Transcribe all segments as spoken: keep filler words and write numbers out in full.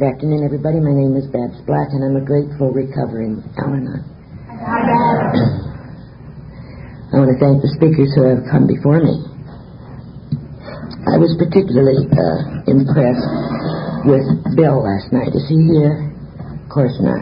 Good afternoon, everybody. My name is Babs Black, and I'm a grateful, recovering Al-Anon. I want to thank the speakers who have come before me. I was particularly uh, impressed with Bill last night. Is he here? Of course not.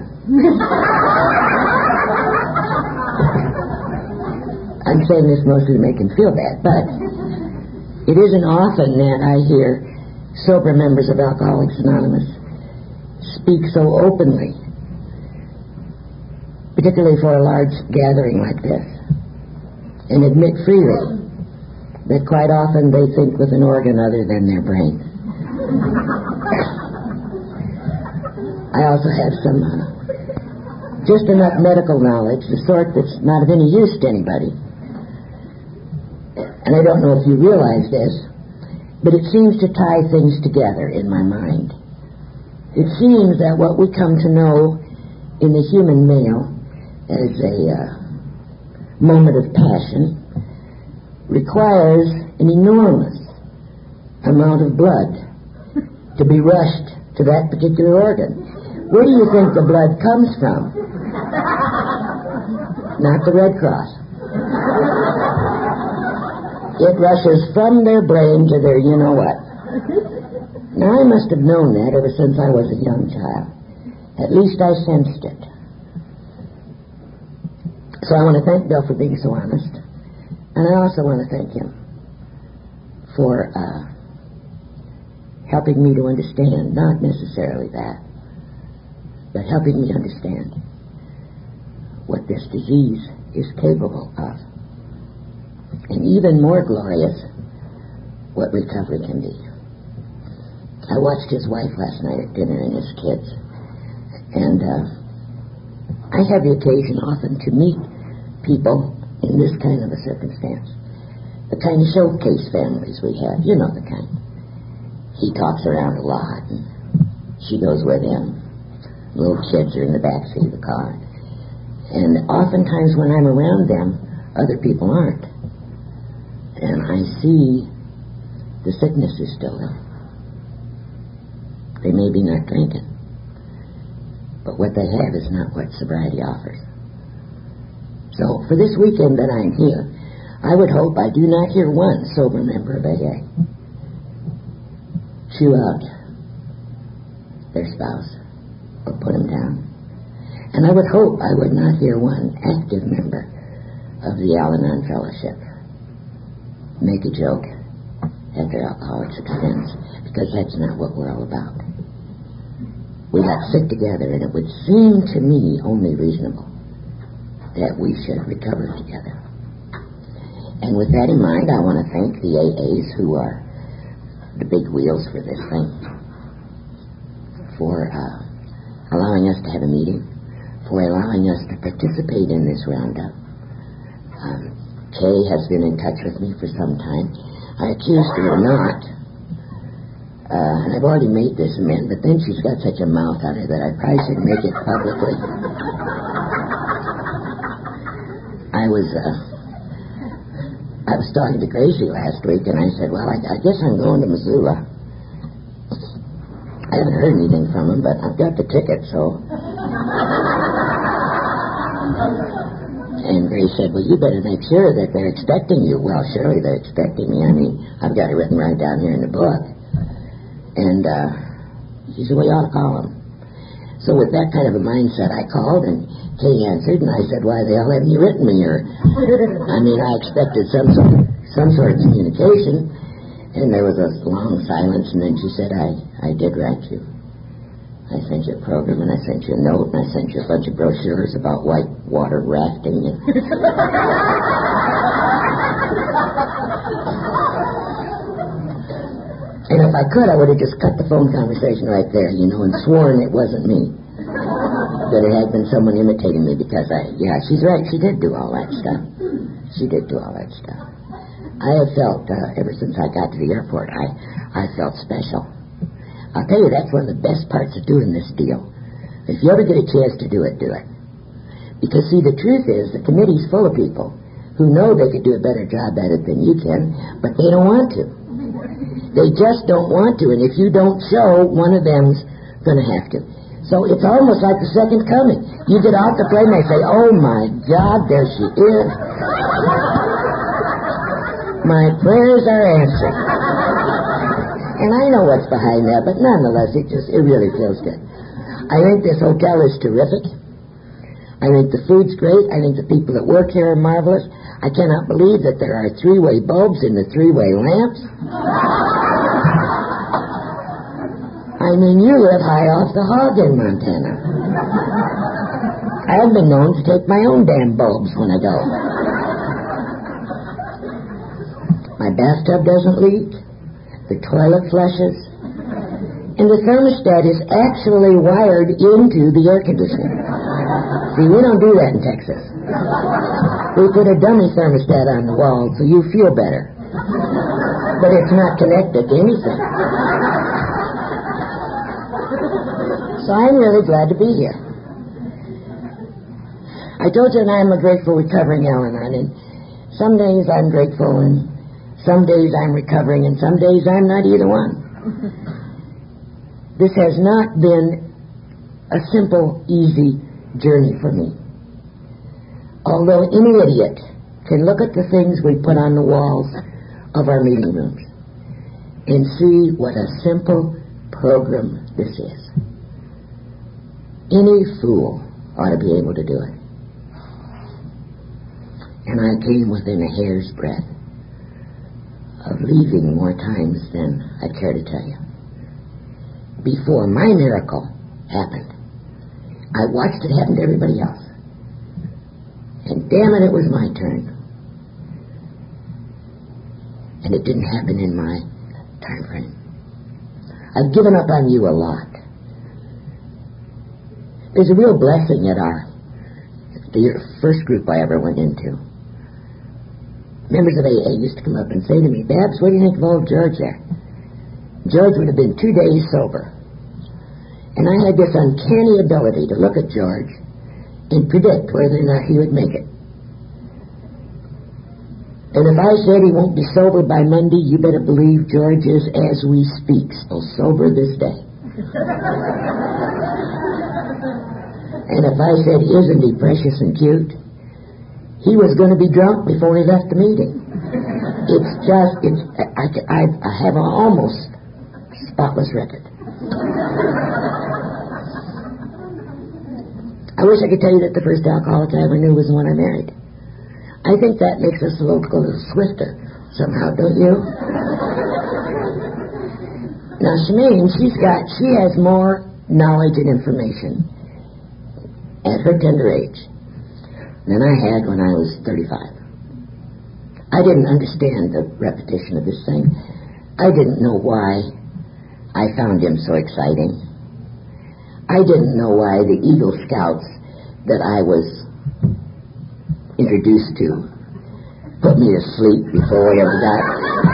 I'm saying this mostly to make him feel bad, but it isn't often that I hear sober members of Alcoholics Anonymous speak so openly, particularly for a large gathering like this, and admit freely that quite often they think with an organ other than their brain. I also have some uh, just enough medical knowledge, the sort that's not of any use to anybody. And I don't know if you realize this, but it seems to tie things together in my mind. It seems that what we come to know in the human male as a uh, moment of passion requires an enormous amount of blood to be rushed to that particular organ. Where do you think the blood comes from? Not the Red Cross. It rushes from their brain to their you-know-what. Now, I must have known that ever since I was a young child. At least I sensed it. So I want to thank Bill for being so honest. And I also want to thank him for uh, helping me to understand, not necessarily that, but helping me understand what this disease is capable of. And even more glorious, what recovery can be. I watched his wife last night at dinner and his kids. And uh, I have the occasion often to meet people in this kind of a circumstance. The kind of showcase families we have. You know the kind. He talks around a lot, and she goes with him. Little kids are in the back seat of the car. And oftentimes when I'm around them, other people aren't. And I see the sickness is still there. They may be not drinking, but what they have is not what sobriety offers. So for this weekend that I'm here, I would hope I do not hear one sober member of A A chew out their spouse or put them down. And I would hope I would not hear one active member of the Al-Anon Fellowship make a joke at their alcoholic's expense, because that's not what we're all about. We got sick together, and it would seem to me only reasonable that we should recover together. And with that in mind, I want to thank the A As who are the big wheels for this thing, for uh, allowing us to have a meeting, for allowing us to participate in this roundup. Um, Kay has been in touch with me for some time. I accused her of not. Uh, and I've already made this amend, but then she's got such a mouth on her that I probably should make it publicly. I was, uh, I was talking to Gracie last week, and I said, well, I, I guess I'm going to Missoula. I haven't heard anything from him, but I've got the ticket, so... And Grace said, well, you better make sure that they're expecting you. Well, surely they're expecting me. I mean, I've got it written right down here in the book. And uh, she said, well, you ought to call them. So with that kind of a mindset, I called, and Kay answered, and I said, why the hell haven't you written me? Or, I mean, I expected some sort, some sort of communication. And there was a long silence, and then she said, I, I did write you. I sent you a program, and I sent you a note, and I sent you a bunch of brochures about white water rafting. And, and if I could, I would have just cut the phone conversation right there, you know, and sworn it wasn't me. That it had been someone imitating me, because I, yeah, she's right, she did do all that stuff. She did do all that stuff. I have felt, uh, ever since I got to the airport, I, I felt special. I'll tell you, that's one of the best parts of doing this deal. If you ever get a chance to do it, do it. Because, see, the truth is, the committee's full of people who know they could do a better job at it than you can, but they don't want to. They just don't want to, and if you don't show one of them's going to have to. So it's almost like the second coming. You get off the plane and they say, oh my God, there she is. My prayers are answered. And I know what's behind that, but nonetheless, it just, it really feels good. I think this hotel is terrific. I think the food's great. I think the people that work here are marvelous. I cannot believe that there are three-way bulbs in the three-way lamps. I mean, you live high off the hog in Montana. I've been known to take my own damn bulbs when I go. My bathtub doesn't leak. The toilet flushes. And the thermostat is actually wired into the air conditioning. See, we don't do that in Texas. We put a dummy thermostat on the wall so you feel better. But it's not connected to anything. So I'm really glad to be here. I told you that I'm a grateful, recovering Al-Anon, and some days I'm grateful, and some days I'm recovering, and some days I'm not either one. This has not been a simple, easy journey for me. Although any idiot can look at the things we put on the walls of our meeting rooms and see what a simple program this is. Any fool ought to be able to do it. And I came within a hair's breadth of leaving more times than I care to tell you. Before my miracle happened, I watched it happen to everybody else. And damn it, it was my turn. And it didn't happen in my time frame. I've given up on you a lot. There's a real blessing at our, the first group I ever went into. Members of A A used to come up and say to me, Babs, what do you think of old George there? George would have been two days sober. And I had this uncanny ability to look at George and predict whether or not he would make it. And if I said he won't be sober by Monday, you better believe George is, as we speak, still sober this day. And if I said, isn't he precious and cute, he was going to be drunk before he left the meeting. It's just, it's, I, I, I have an almost spotless record. I wish I could tell you that the first alcoholic I ever knew was the one I married. I think that makes us a little, a little swifter somehow, don't you? Now, Shemaine, she's got, she has more knowledge and information at her tender age than I had when I was thirty-five. I didn't understand the repetition of this thing. I didn't know why I found him so exciting. I didn't know why the Eagle Scouts that I was introduced to put me to sleep before we ever got.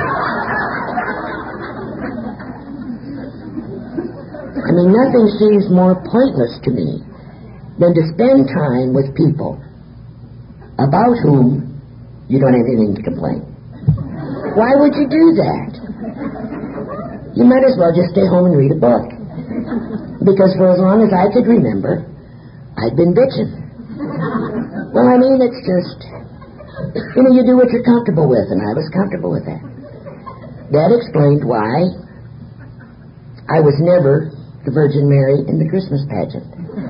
I mean, nothing seems more pointless to me than to spend time with people about whom you don't have anything to complain. Why would you do that? You might as well just stay home and read a book. Because for as long as I could remember, I'd been bitching. Well, I mean, it's just, you know, you do what you're comfortable with, and I was comfortable with that. That explained why I was never the Virgin Mary in the Christmas pageant.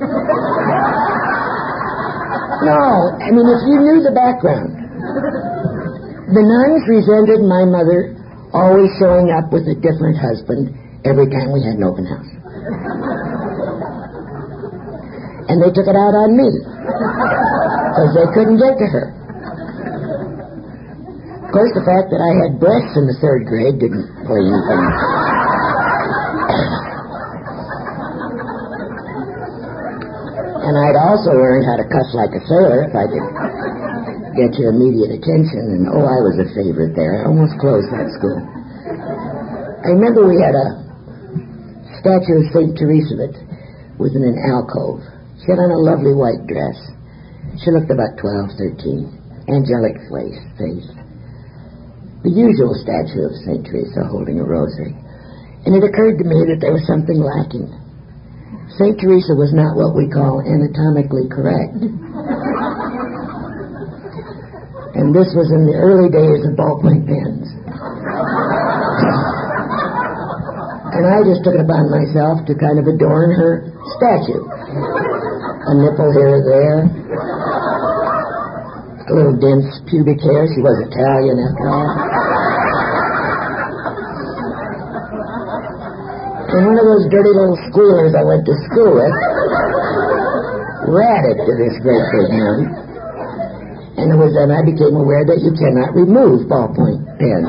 No, I mean, if you knew the background, the nuns resented my mother always showing up with a different husband every time we had an open house. And they took it out on me because they couldn't get to her. Of course, the fact that I had breasts in the third grade didn't play anything. And I'd also learned how to cuss like a sailor if I could get your immediate attention. And, oh, I was a favorite there. I almost closed that school. I remember we had a statue of Saint Teresa that was in an alcove. She had on a lovely white dress. She looked about twelve, thirteen. Angelic face. face. The usual statue of Saint Teresa holding a rosary. And it occurred to me that there was something lacking. Saint Teresa was not what we call anatomically correct. And this was in the early days of ballpoint pens. And I just took it upon myself to kind of adorn her statue. A nipple here or there. A little dense pubic hair. She was Italian after all. And one of those dirty little squealers I went to school with ratted to this great big man. And it was then I became aware that you cannot remove ballpoint pens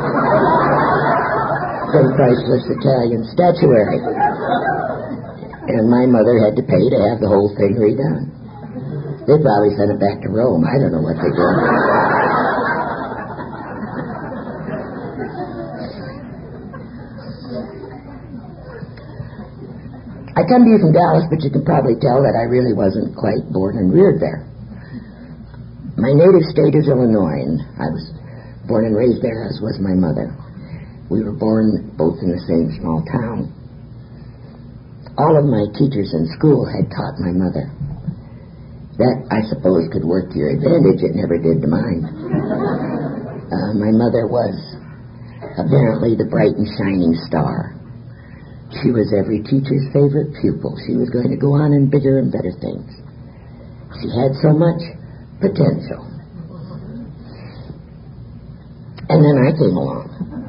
from priceless Italian statuary. And my mother had to pay to have the whole thing redone. They probably sent it back to Rome. I don't know what they did. I come to you from Dallas, but you can probably tell that I really wasn't quite born and reared there. My native state is Illinois, and I was born and raised there, as was my mother. We were born both in the same small town. All of my teachers in school had taught my mother. That, I suppose, could work to your advantage. It never did to mine. Uh, my mother was apparently the bright and shining star. She was every teacher's favorite pupil. She was going to go on in bigger and better things. She had so much potential. And then I came along.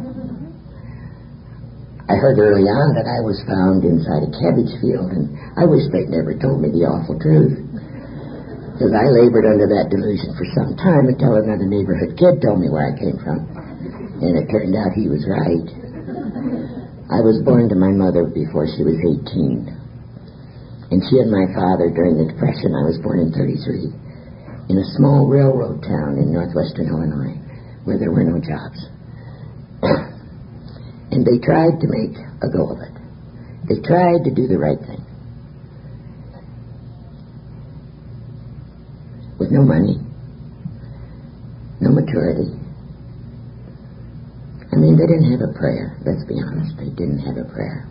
I heard early on that I was found inside a cabbage field, and I wish they'd never told me the awful truth. Because I labored under that delusion for some time until another neighborhood kid told me where I came from. And it turned out he was right. I was born to my mother before she was eighteen. And she and my father, during the Depression, I was born in thirty-three, in a small railroad town in northwestern Illinois, where there were no jobs. And they tried to make a go of it. They tried to do the right thing. With no money, no maturity. I mean, they didn't have a prayer. Let's be honest. They didn't have a prayer.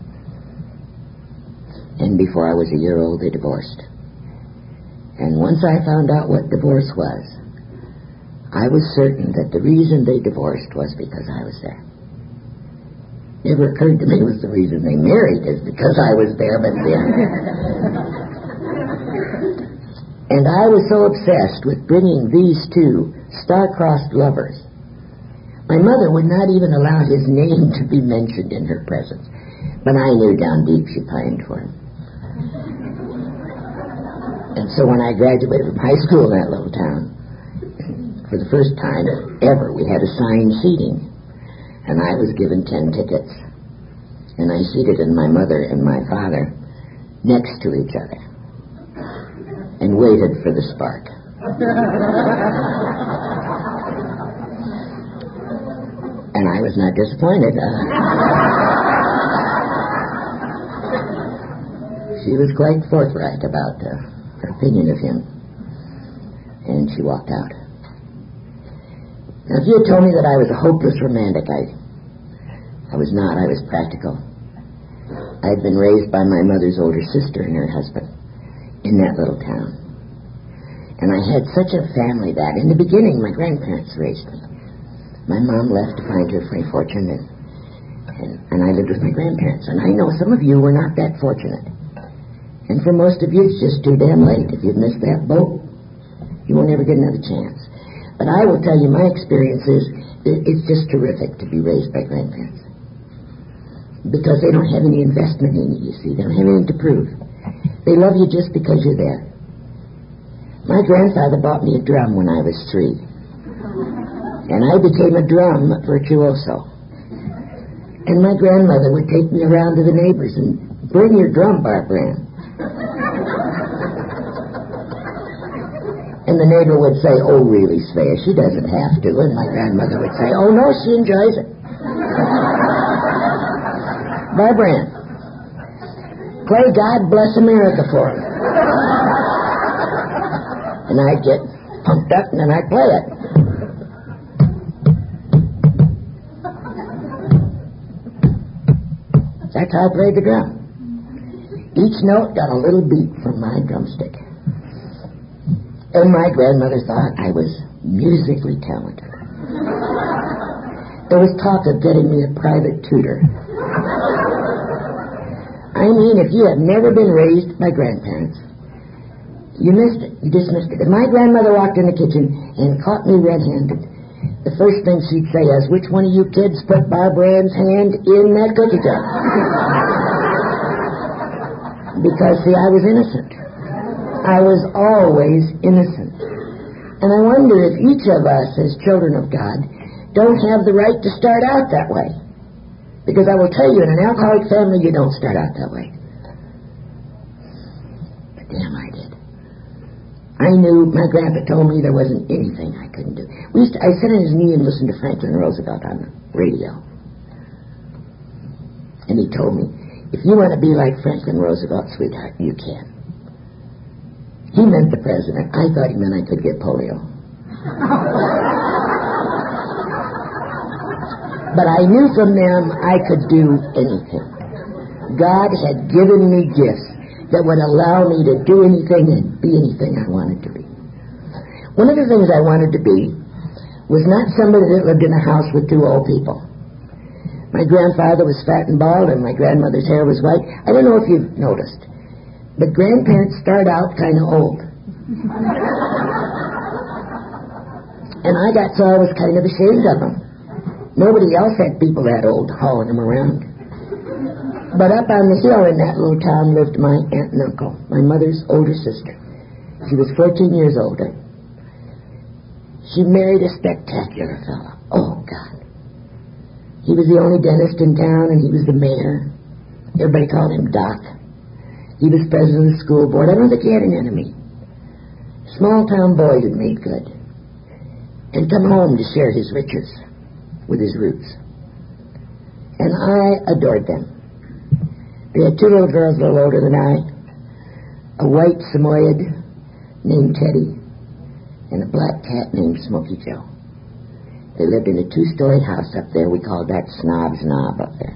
And before I was a year old, they divorced. And once I found out what divorce was, I was certain that the reason they divorced was because I was there. Never occurred to me it was the reason they married is because I was there, but then. And I was so obsessed with bringing these two star-crossed lovers. My mother would not even allow his name to be mentioned in her presence. But I knew down deep she pined for him. And so when I graduated from high school in that little town, for the first time ever, we had assigned seating. And I was given ten tickets. And I seated in my mother and my father next to each other and waited for the spark. And I was not disappointed. Uh, she was quite forthright about uh, her opinion of him. And she walked out. Now, if you had told me that I was a hopeless romantic, I, I was not. I was practical. I had been raised by my mother's older sister and her husband in that little town. And I had such a family that, in the beginning, my grandparents raised me. My mom left to find her free fortune, and, and, and I lived with my grandparents. And I know some of you were not that fortunate. And for most of you, it's just too damn late. If you've missed that boat, you won't ever get another chance. But I will tell you, my experience is, it's just terrific to be raised by grandparents. Because they don't have any investment in you, you see. They don't have anything to prove. They love you just because you're there. My grandfather bought me a drum when I was three. And I became a drum virtuoso. And my grandmother would take me around to the neighbors and bring your drum, Barbara Ann. And the neighbor would say, oh, really, Svea, she doesn't have to. And my grandmother would say, oh, no, she enjoys it. Barbara Ann, play God Bless America for me. And I'd get pumped up and then I'd play it. That's how I played the drum. Each note got a little beat from my drumstick. And my grandmother thought I was musically talented. There was talk of getting me a private tutor. I mean, if you have never been raised by grandparents, you missed it. You just missed it. If my grandmother walked in the kitchen and caught me red-handed, the first thing she'd say is, which one of you kids put Barbara Ann's hand in that cookie jar? Because, see, I was innocent. I was always innocent. And I wonder if each of us as children of God don't have the right to start out that way. Because I will tell you, in an alcoholic family, you don't start out that way. But damn, I did. I knew, my grandpa told me there wasn't anything I couldn't do. We used to, I sat on his knee and listened to Franklin Roosevelt on the radio. And he told me, if you want to be like Franklin Roosevelt, sweetheart, you can. He meant the president. I thought he meant I could get polio. But I knew from them I could do anything. God had given me gifts that would allow me to do anything and be anything I wanted to be. One of the things I wanted to be was not somebody that lived in a house with two old people. My grandfather was fat and bald, and my grandmother's hair was white. I don't know if you've noticed, but grandparents start out kind of old. And I got so I was kind of ashamed of them. Nobody else had people that old hauling them around. But up on the hill in that little town lived my aunt and uncle, my mother's older sister. She was fourteen years older. She married a spectacular fellow. Oh, God. He was the only dentist in town, and he was the mayor. Everybody called him Doc. He was president of the school board. I don't think he had an enemy. Small-town boy who'd made good. And come home to share his riches with his roots. And I adored them. They had two little girls a little older than I, a white Samoyed named Teddy, and a black cat named Smokey Joe. They lived in a two-story house up there. We called that Snob's Knob up there.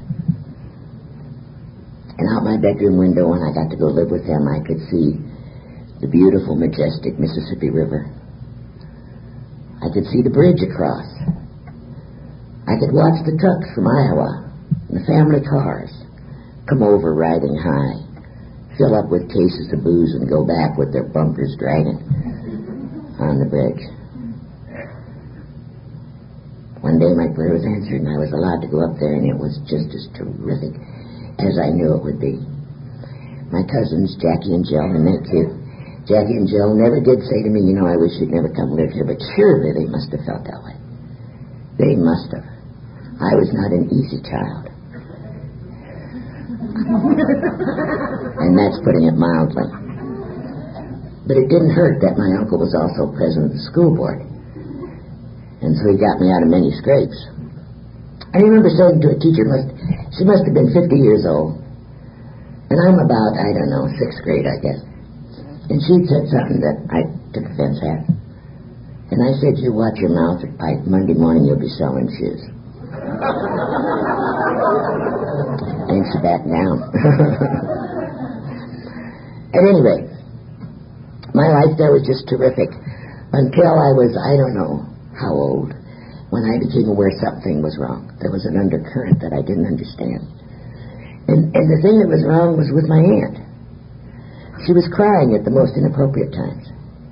And out my bedroom window, when I got to go live with them, I could see the beautiful, majestic Mississippi River. I could see the bridge across. I could watch the trucks from Iowa and the family cars come over riding high, fill up with cases of booze, and go back with their bumpers dragging on the bridge. One day my prayer was answered, and I was allowed to go up there, and it was just as terrific as I knew it would be. My cousins, Jackie and Jill, and they too. Jackie and Jill never did say to me, you know, I wish you'd never come live here, but surely they must have felt that way. They must have. I was not an easy child. And that's putting it mildly. But it didn't hurt that my uncle was also president of the school board. And so he got me out of many scrapes. I remember saying to a teacher, must, she must have been fifty years old. And I'm about, I don't know, sixth grade, I guess. And she'd said something that I took offense at. And I said, you watch your mouth or pipe. Monday morning you'll be selling shoes. And she backed down. At any rate, my life there was just terrific until I was, I don't know how old, when I became aware something was wrong. There was an undercurrent that I didn't understand. And, and the thing that was wrong was with my aunt. She was crying at the most inappropriate times.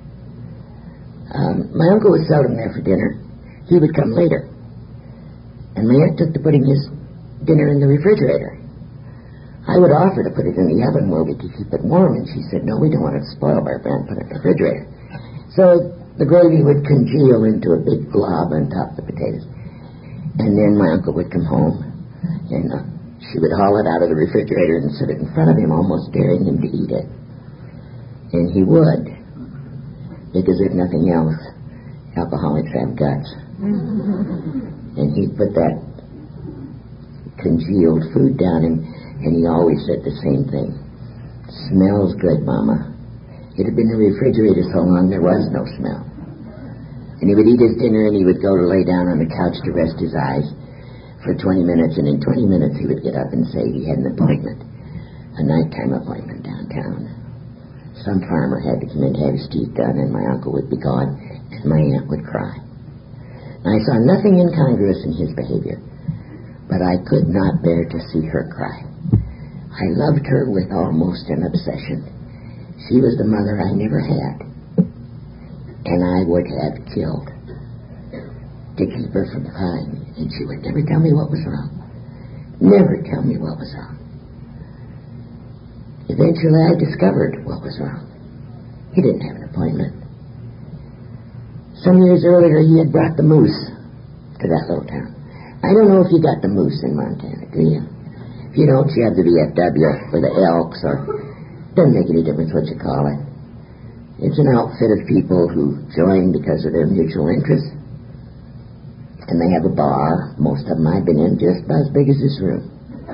Um, my uncle was seldom there for dinner. He would come later. And my aunt took to putting his dinner in the refrigerator. I would offer to put it in the oven where we could keep it warm, and she said, no, we don't want it to spoil, Barbara, put it in the refrigerator. So the gravy would congeal into a big glob on top of the potatoes. And then my uncle would come home, and uh, she would haul it out of the refrigerator and set it in front of him, almost daring him to eat it. And he would, because if nothing else, alcoholics have guts. And he'd put that congealed food down, and, and he always said the same thing. Smells good, Mama. It had been in the refrigerator so long there was no smell. And he would eat his dinner, and he would go to lay down on the couch to rest his eyes for twenty minutes, and in twenty minutes he would get up and say he had an appointment a nighttime appointment downtown. Some farmer had to come in to have his teeth done, and my uncle would be gone, and my aunt would cry. I saw nothing incongruous in his behavior, but I could not bear to see her cry. I loved her with almost an obsession. She was the mother I never had, and I would have killed to keep her from crying, and she would never tell me what was wrong. Never tell me what was wrong. Eventually I discovered what was wrong. He didn't have an appointment. Some years earlier he had brought the moose to that little town. I don't know if you got the moose in Montana, do you? If you don't, you have the V F W or the Elks, or doesn't make any difference what you call it. It's an outfit of people who join because of their mutual interests. And they have a bar, most of them I've been in, just about as big as this room.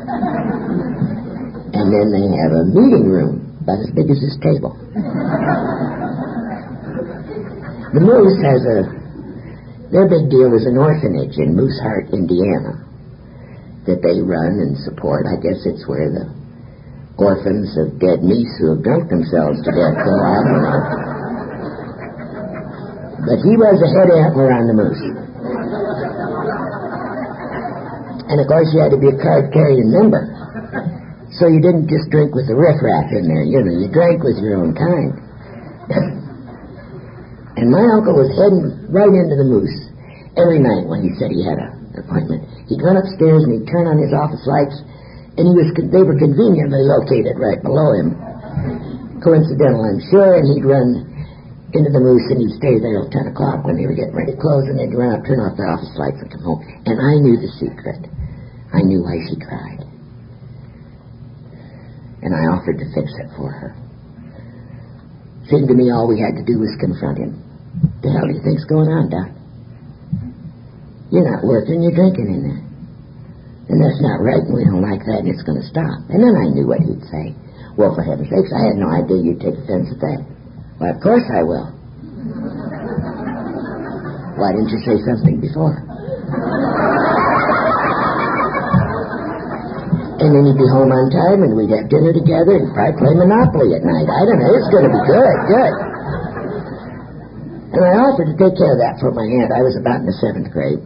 And then they have a meeting room about as big as this table. The Moose has a, their big deal is an orphanage in Mooseheart, Indiana, that they run and support. I guess it's where the orphans of dead meese who have drunk themselves to death go. I don't know. But he was a head antler on the Moose. And of course you had to be a card-carrying member. So you didn't just drink with the riffraff in there, you know, you drank with your own kind. And my uncle was heading right into the Moose every night when he said he had a, an appointment. He'd run upstairs and he'd turn on his office lights, and he was they were conveniently located right below him. Coincidental, I'm sure, and he'd run into the Moose and he'd stay there till ten o'clock when they were getting ready to close, and they'd run up, turn off their office lights and come home. And I knew the secret. I knew why she cried. And I offered to fix it for her. Seemed to me all we had to do was confront him. The hell do you think's going on, Doc? You're not working, you're drinking in there. And that's not right, and we don't like that, and it's going to stop. And then I knew what he'd say. Well, for heaven's sakes, I had no idea you'd take offense at that. Well, of course I will. Why didn't you say something before? And then he'd be home on time, and we'd have dinner together and probably play Monopoly at night. I don't know. It's going to be good, good. And I offered to take care of that for my aunt. I was about in the seventh grade.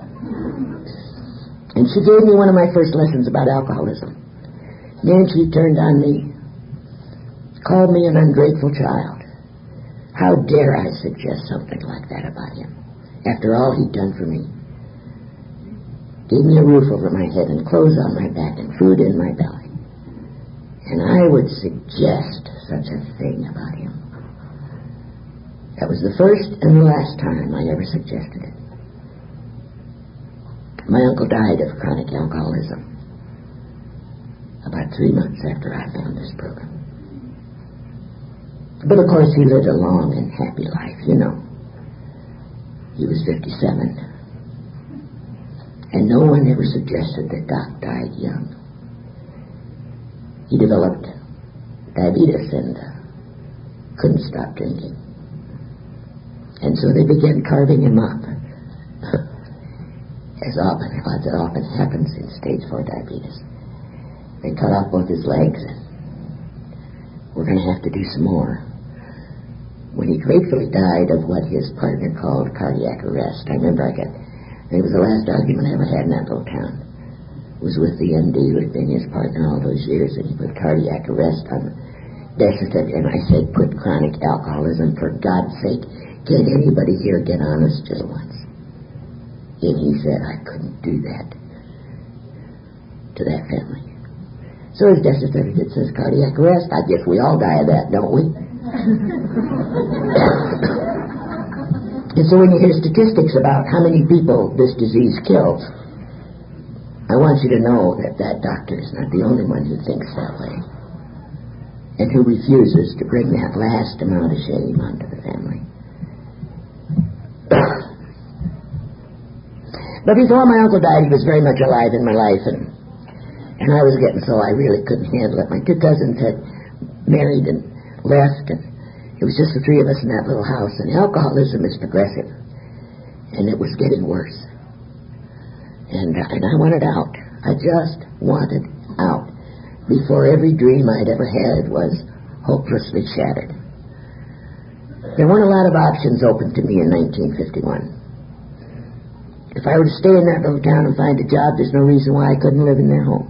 And she gave me one of my first lessons about alcoholism. Then she turned on me, called me an ungrateful child. How dare I suggest something like that about him, after all he'd done for me? Gave me a roof over my head and clothes on my back and food in my belly. And I would suggest such a thing about him. That was the first and the last time I ever suggested it. My uncle died of chronic alcoholism about three months after I found this program. But of course he lived a long and happy life, you know. He was fifty-seven. And no one ever suggested that Doc died young. He developed diabetes and uh, couldn't stop drinking. And so they began carving him up. As often, as it often happens in stage four diabetes. They cut off both his legs, and we're going to have to do some more. When he gratefully died of what his partner called cardiac arrest, I remember I got... It was the last argument I ever had in that little town. It was with the M D who had been his partner all those years, and he put cardiac arrest on the death certificate. And I said, put chronic alcoholism, for God's sake. Can't anybody here get honest just once? And he said, I couldn't do that to that family. So his death certificate says cardiac arrest. I guess we all die of that, don't we? And so when you hear statistics about how many people this disease kills, I want you to know that that doctor is not the only one who thinks that way and who refuses to bring that last amount of shame onto the family. But before my uncle died, he was very much alive in my life, and and I was getting so I really couldn't handle it. My two cousins had married and left, and it was just the three of us in that little house, and alcoholism is progressive, and it was getting worse. And, uh, and I wanted out. I just wanted out. before every dream I'd ever had was hopelessly shattered. There weren't a lot of options open to me in nineteen fifty-one. If I were to stay in that little town and find a job, there's no reason why I couldn't live in their home.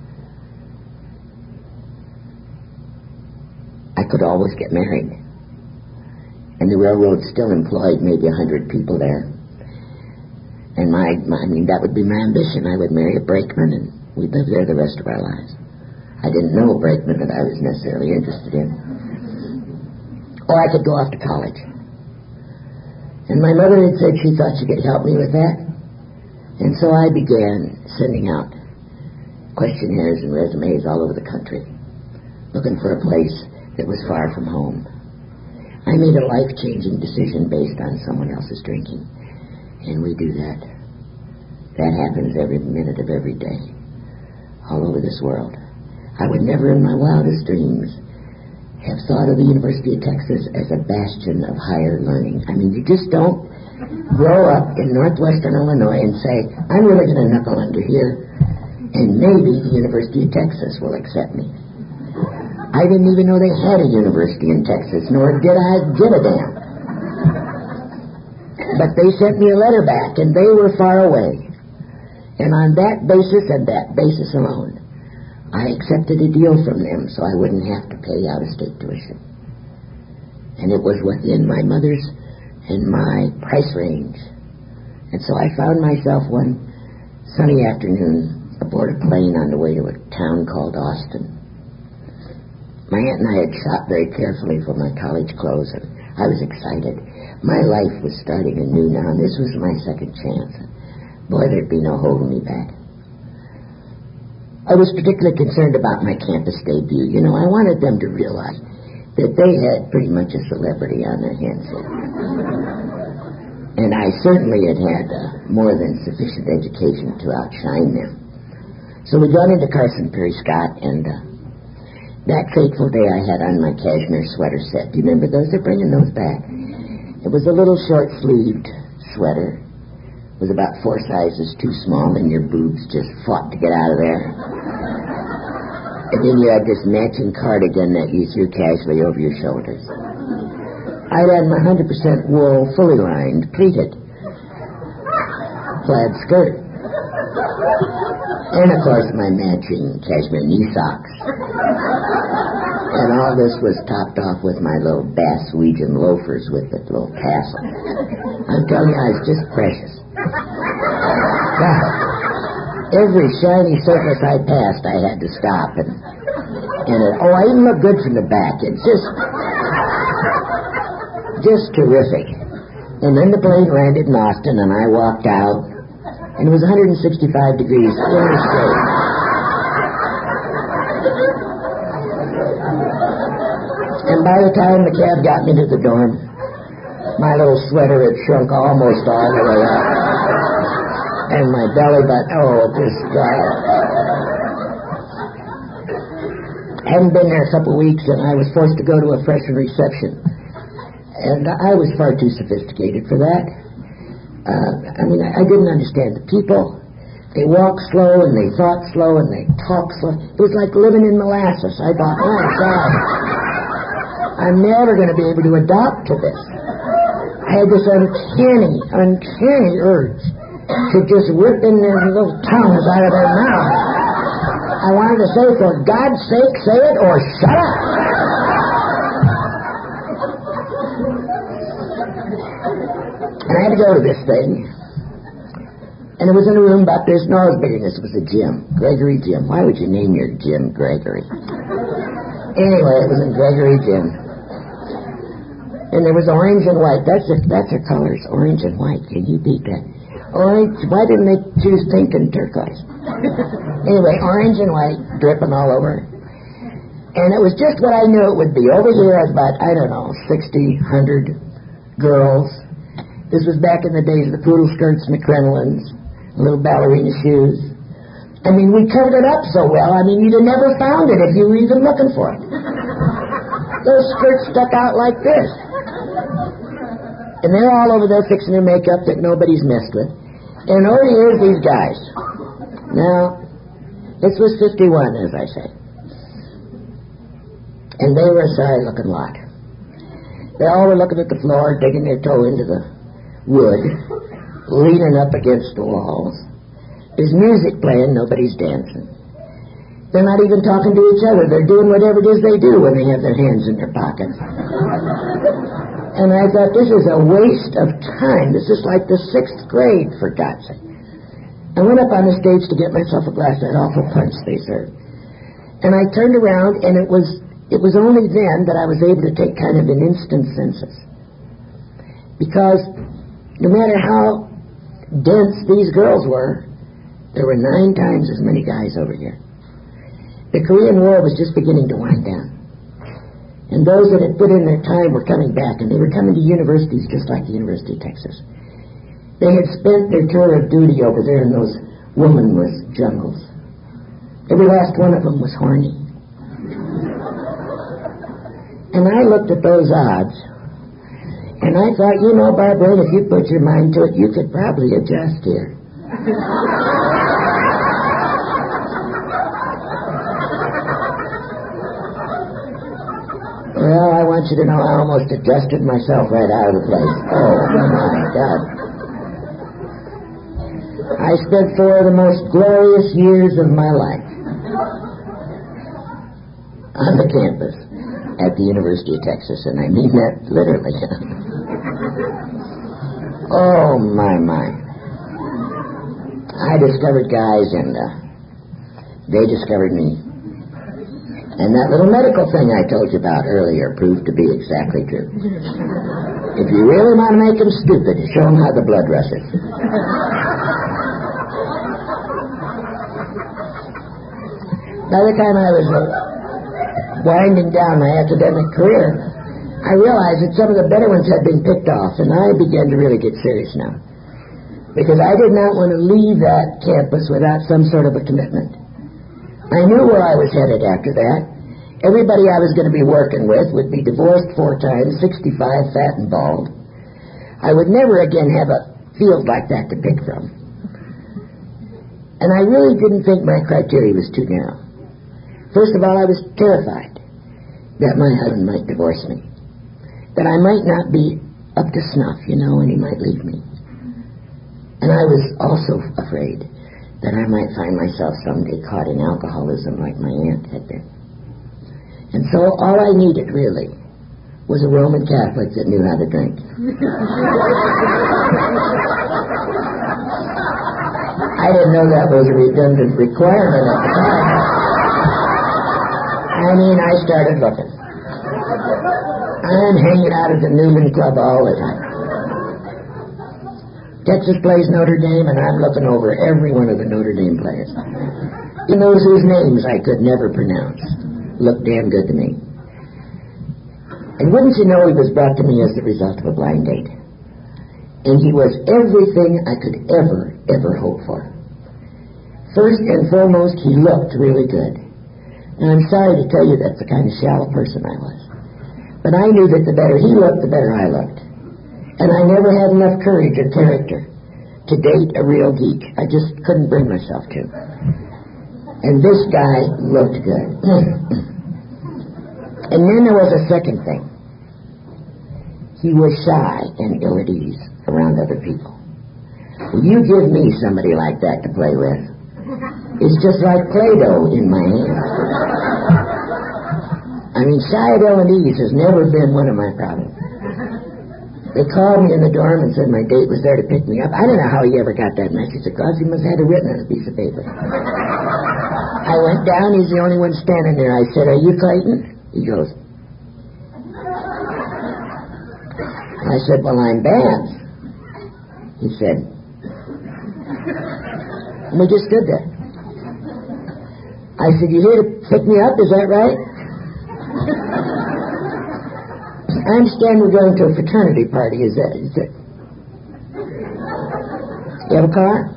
I could always get married. And the railroad still employed maybe a hundred people there. And my, my, I mean, that would be my ambition. I would marry a brakeman and we'd live there the rest of our lives. I didn't know a brakeman that I was necessarily interested in. Or I could go off to college. And my mother had said she thought she could help me with that. And so I began sending out questionnaires and resumes all over the country, looking for a place that was far from home. I made a life-changing decision based on someone else's drinking. And we do that. That happens every minute of every day, all over this world. I would never in my wildest dreams have thought of the University of Texas as a bastion of higher learning. I mean, you just don't grow up in northwestern Illinois and say, I'm really going to knuckle under here, and maybe the University of Texas will accept me. I didn't even know they had a university in Texas, nor did I give a damn. But they sent me a letter back, and they were far away. And on that basis and that basis alone, I accepted a deal from them so I wouldn't have to pay out-of-state tuition. And it was within my mother's and my price range. And so I found myself one sunny afternoon aboard a plane on the way to a town called Austin. My aunt and I had shopped very carefully for my college clothes, and I was excited. My life was starting anew now, and this was my second chance. Boy, there'd be no holding me back. I was particularly concerned about my campus debut. You know, I wanted them to realize that they had pretty much a celebrity on their hands. And I certainly had had uh, more than sufficient education to outshine them. So we got into Carson Perry Scott, and uh, that fateful day I had on my cashmere sweater set. Do you remember those? They're bringing those back. It was a little short-sleeved sweater. It was about four sizes too small, and your boobs just fought to get out of there. And then you had this matching cardigan that you threw casually over your shoulders. I'd had my one hundred percent wool, fully lined, pleated plaid skirt. And, of course, my matching cashmere knee socks. And all this was topped off with my little Bass-Weegian loafers with the little tassel. I'm telling you, I was just precious. God, every shiny surface I passed, I had to stop. And, and it, oh, I even looked good from the back. It's just, just terrific. And then the plane landed in Austin, and I walked out. And it was one hundred sixty-five degrees in the shade. And by the time the cab got me to the dorm, my little sweater had shrunk almost all the way up. And my belly button, oh, just dry. I hadn't been there a couple of weeks, and I was forced to go to a freshman reception. And I was far too sophisticated for that. Uh, I mean, I, I didn't understand the people. They walked slow, and they thought slow, and they talked slow. It was like living in molasses. I thought, oh, my God, I'm never going to be able to adopt to this. I had this uncanny, uncanny urge to just rip in their little tongues out of their mouths. I wanted to say, for God's sake, say it, or shut up. And I had to go to this thing. And it was in a room about this, no, it was bigger than this. It was a gym. Gregory Gym. Why would you name your gym Gregory? Anyway, it was in Gregory Gym. And there was orange and white. That's a, that's their colors, orange and white. Can you beat that? Orange, why didn't they choose pink and turquoise? Anyway, orange and white, dripping all over. And it was just what I knew it would be. Over here, I was about, I don't know, sixty, one hundred girls. This was back in the days of the poodle skirts and the crinolines, little ballerina shoes. I mean, we covered it up so well, I mean, you'd have never found it if you were even looking for it. Those skirts stuck out like this. And they're all over there fixing their makeup that nobody's messed with. And over here's these guys. Now, this was fifty-one, as I say. And they were a sorry-looking lot. They all were looking at the floor, digging their toe into the wood, leaning up against the walls. There's music playing, nobody's dancing. They're not even talking to each other. They're doing whatever it is they do when they have their hands in their pockets. And I thought, this is a waste of time. This is like the sixth grade, for God's sake. I went up on the stage to get myself a glass of that awful punch they served. And I turned around, and it was it was only then that I was able to take kind of an instant census. Because no matter how dense these girls were, there were nine times as many guys over here. The Korean War was just beginning to wind down. And those that had put in their time were coming back, and they were coming to universities just like the University of Texas. They had spent their tour of duty over there in those womanless jungles. Every last one of them was horny. And I looked at those odds, and I thought, you know, Barbara, if you put your mind to it, you could probably adjust here. Well, I want you to know I almost adjusted myself right out of the place. Oh, my God. I spent four of the most glorious years of my life on the campus at the University of Texas, and I mean that literally. Oh, my, my. I discovered guys, and uh, they discovered me. And that little medical thing I told you about earlier proved to be exactly true. If you really want to make them stupid, show them how the blood rushes. By the time I was uh, winding down my academic career, I realized that some of the better ones had been picked off, and I began to really get serious now. Because I did not want to leave that campus without some sort of a commitment. I knew where I was headed after that. Everybody I was going to be working with would be divorced four times, sixty-five, fat and bald. I would never again have a field like that to pick from. And I really didn't think my criteria was too narrow. First of all, I was terrified that my husband might divorce me, that I might not be up to snuff, you know, and he might leave me. And I was also afraid that I might find myself someday caught in alcoholism like my aunt had been. And so all I needed, really, was a Roman Catholic that knew how to drink. I didn't know that was a redundant requirement at the time. I mean, I started looking. I'm hanging out at the Newman Club all the time. Texas plays Notre Dame, and I'm looking over every one of the Notre Dame players. You know whose names I could never pronounce. Looked damn good to me. And wouldn't you know, he was brought to me as the result of a blind date. And he was everything I could ever, ever hope for. First and foremost, he looked really good. And I'm sorry to tell you that's the kind of shallow person I was. But I knew that the better he looked, the better I looked. And I never had enough courage or character to date a real geek. I just couldn't bring myself to. And this guy looked good. And then there was a second thing. He was shy and ill at ease around other people. Well, you give me somebody like that to play with. It's just like Play-Doh in my hand. I mean, shy and ill at ease has never been one of my problems. They called me in the dorm and said my date was there to pick me up. I don't know how he ever got that message across. He must have had it written on a piece of paper. I went down. He's the only one standing there. I said, "Are you Clayton?" He goes. I said, "Well, I'm Babs." He said. And we just stood there. I said, "You here to pick me up? Is that right?" I understand we're going to a fraternity party. Is that, is that... You have a car?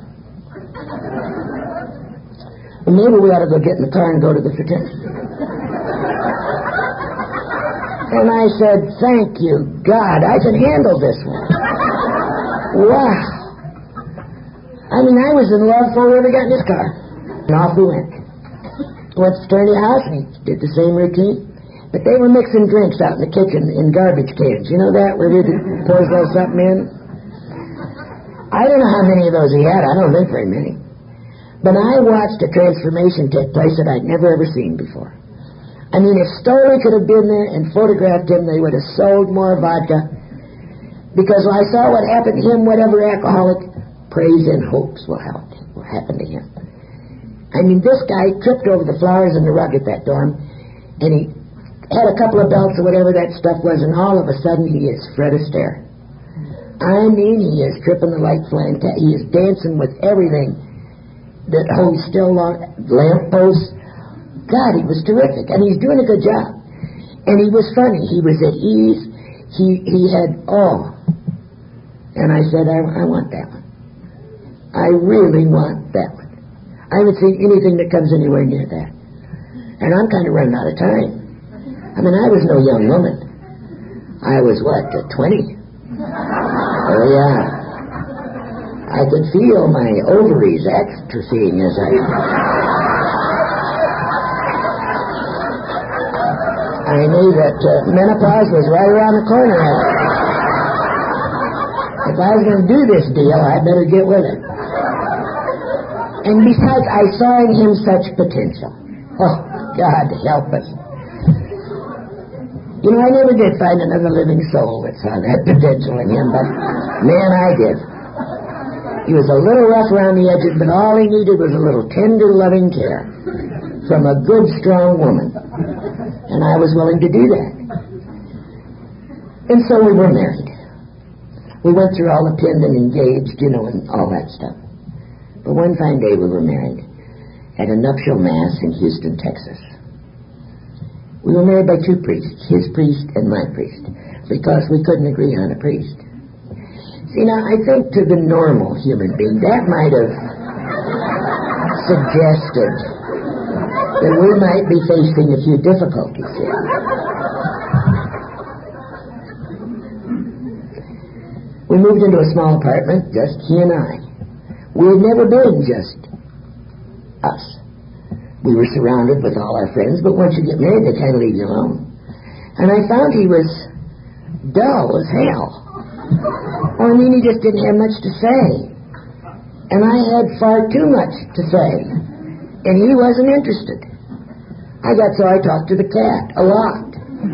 Well, maybe we ought to go get in the car and go to the fraternity. And I said, "Thank you, God, I can handle this one." Wow. I mean, I was in love before we ever got in his car. And off we went. Went to the fraternity house and he did the same routine. But they were mixing drinks out in the kitchen in garbage cans. You know that, where he pours a little something in? I don't know how many of those he had. I don't think very many. But I watched a transformation take place that I'd never ever seen before. I mean, if Story could have been there and photographed him, they would have sold more vodka. Because when I saw what happened to him, whatever alcoholic, praise and hopes will help, will happen to him. I mean, this guy tripped over the flowers in the rug at that dorm, and he had a couple of belts or whatever that stuff was, and all of a sudden he is Fred Astaire. I mean, he is tripping the light flame. He is dancing with everything that holds still long, lampposts. God, he was terrific, and he's doing a good job. And he was funny. He was at ease. He he had all. And I said, I, I want that one. I really want that one. I haven't seen anything that comes anywhere near that. And I'm kind of running out of time. I mean, I was no young woman. I was, what, uh, twenty? Oh, yeah. I could feel my ovaries atrophying as I... I knew that uh, menopause was right around the corner. If I was going to do this deal, I'd better get with it. And besides, I saw in him such potential. Oh, God help us. You know, I never did find another living soul that saw that potential in him, but man, I did. He was a little rough around the edges, but all he needed was a little tender, loving care from a good, strong woman. And I was willing to do that. And so we were married. We went through all the pinned and engaged, you know, and all that stuff. But one fine day we were married at a nuptial mass in Houston, Texas. We were married by two priests, his priest and my priest, because we couldn't agree on a priest. See, now, I think to the normal human being, that might have suggested that we might be facing a few difficulties here. We moved into a small apartment, just he and I. We had never been just us. We were surrounded with all our friends, but once you get married, they kind of leave you alone. And I found he was dull as hell. I mean, he just didn't have much to say. And I had far too much to say. And he wasn't interested. I got so I talked to the cat a lot.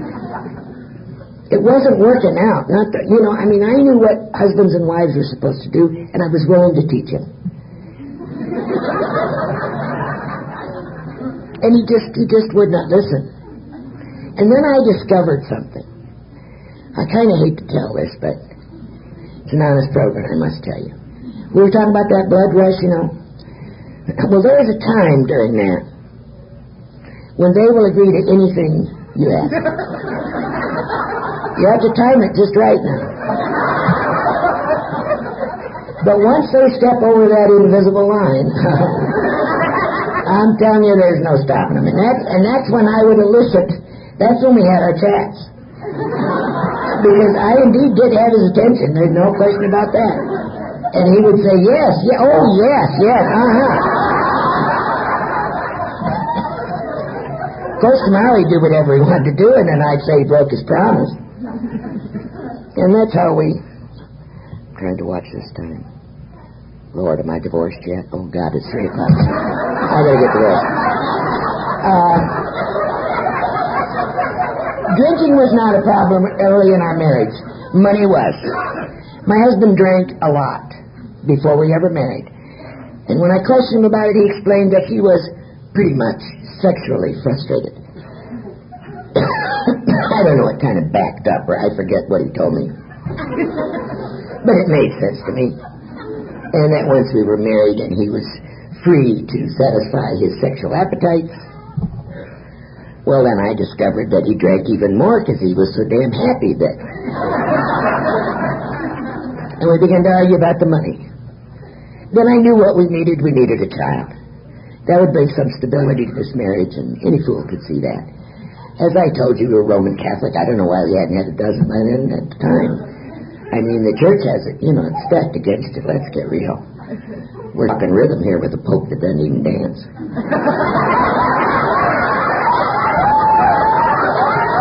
It wasn't working out. Not that, you know, I mean, I knew what husbands and wives were supposed to do, and I was willing to teach him. And he just he just would not listen. And then I discovered something. I kind of hate to tell this, but it's an honest program, I must tell you. We were talking about that blood rush, you know. Well, there was a time during that when they will agree to anything you ask. You have to time it just right now. But once they step over that invisible line, I'm telling you, there's no stopping them. And that's, and that's when I would elicit, that's when we had our chats. Because I indeed did have his attention. There's no question about that. And he would say, yes, yeah, oh, yes, yes, uh-huh. Of course, tomorrow he'd do whatever he wanted to do, and then I'd say he broke his promise. And that's how we tried to watch this time. Lord, am I divorced yet? Oh, God, it's three o'clock. I gotta get to rest. Uh, drinking was not a problem early in our marriage. Money was. My husband drank a lot before we ever married. And when I questioned him about it, he explained that he was pretty much sexually frustrated. I don't know what kind of backed up, or I forget what he told me. But it made sense to me. And that once we were married and he was free to satisfy his sexual appetites, well, then I discovered that he drank even more because he was so damn happy that... And we began to argue about the money. Then I knew what we needed. We needed a child. That would bring some stability to this marriage, and any fool could see that. As I told you, we were Roman Catholic. I don't know why we hadn't had a dozen by then at the time. I mean, the church has it, you know, it's stacked against it. Let's get real. We're talking rhythm here with a pope that doesn't even dance.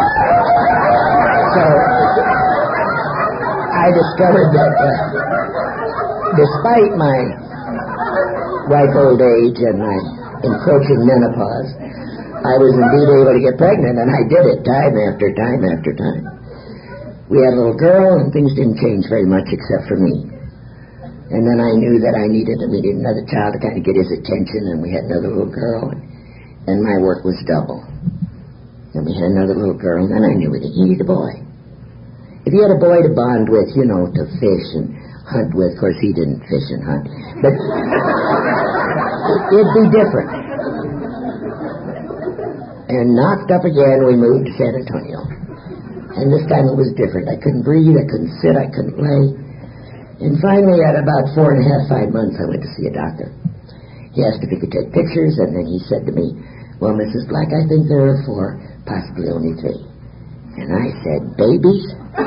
I discovered that uh, despite my ripe old age and my encroaching menopause, I was indeed able to get pregnant, and I did it time after time after time. We had a little girl, and things didn't change very much except for me. And then I knew that I needed, we needed another child to kind of get his attention, and we had another little girl, and, and my work was double. And we had another little girl, and then I knew it. He needed a boy. If you had a boy to bond with, you know, to fish and hunt with, of course he didn't fish and hunt, but it'd be different. And knocked up again, we moved to San Antonio. And this time it was different. I couldn't breathe, I couldn't sit, I couldn't lay. And finally, at about four and a half, five months, I went to see a doctor. He asked if he could take pictures, and then he said to me, well, Missus Black, I think there are four, possibly only three. And I said, babies?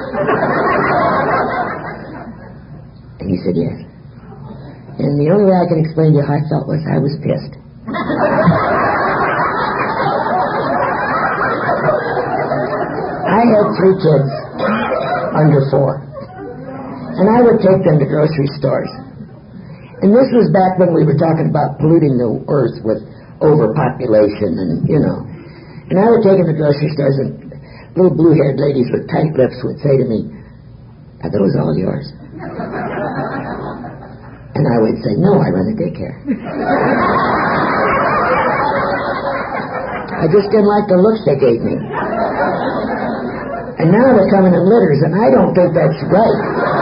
And he said, yes. And the only way I can explain to you how I felt was I was pissed. I had three kids under four. And I would take them to grocery stores. And this was back when we were talking about polluting the earth with overpopulation and, you know. And I would take them to grocery stores, and little blue-haired ladies with tight lips would say to me, are those all yours? And I would say, no, I run a daycare. I just didn't like the looks they gave me. And now they're coming in litters, and I don't think that's right.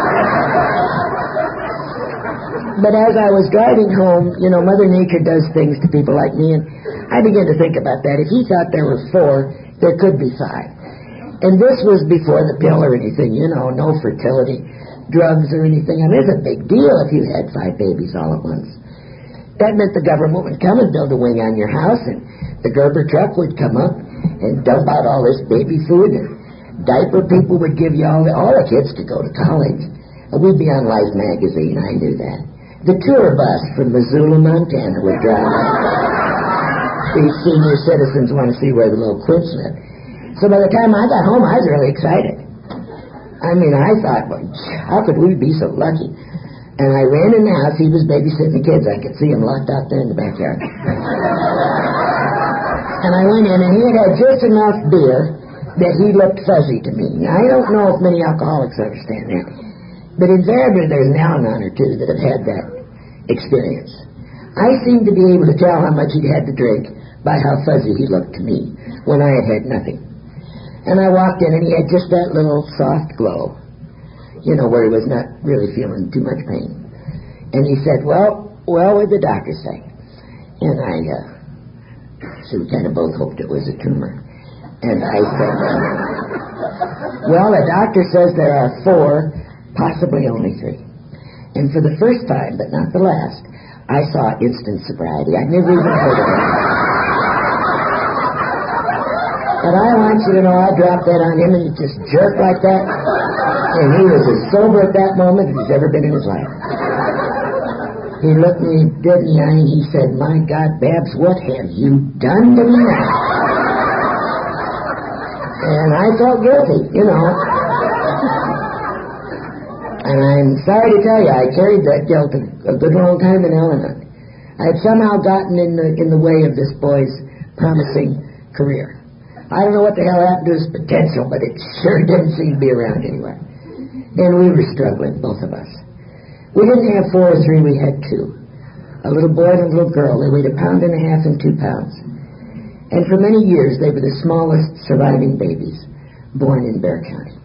But as I was driving home, you know, Mother Nature does things to people like me, and I began to think about that. If he thought there were four, there could be five. And this was before the pill or anything, you know, no fertility drugs or anything. I mean, it's a big deal if you had five babies all at once. That meant the government would come and build a wing on your house, and the Gerber truck would come up and dump out all this baby food, and diaper people would give you all the, all the kids to go to college. And we'd be on Life magazine, I knew that. The tour bus from Missoula, Montana would drive up. These senior citizens want to see where the little Quints live. So by the time I got home, I was really excited. I mean, I thought, well, how could we be so lucky? And I ran in the house. He was babysitting the kids. I could see him locked out there in the backyard. And I went in, and he had had just enough beer that he looked fuzzy to me. Now, I don't know if many alcoholics understand that, but invariably there's an Al-Anon or two that have had that experience. I seemed to be able to tell how much he'd had to drink by how fuzzy he looked to me when I had had nothing. And I walked in, and he had just that little soft glow, you know, where he was not really feeling too much pain. And he said, well, well, what did the doctor say? And I, uh, so we kind of both hoped it was a tumor. And I said, well, the doctor says there are four, possibly only three. And for the first time, but not the last, I saw instant sobriety. I'd never even heard of it. But I want you to know, I dropped that on him, and he just jerked like that. And he was as sober at that moment as he's ever been in his life. He looked me dead in the eye, and he said, my God, Babs, what have you done to me now? And I felt guilty, you know. And I'm sorry to tell you, I carried that guilt a good long time in Al-Anon. I had somehow gotten in the in the way of this boy's promising career. I don't know what the hell happened to his potential, but it sure didn't seem to be around anywhere. And we were struggling, both of us. We didn't have four or three, we had two. A little boy and a little girl. They weighed a pound and a half and two pounds. And for many years, they were the smallest surviving babies born in Bexar County.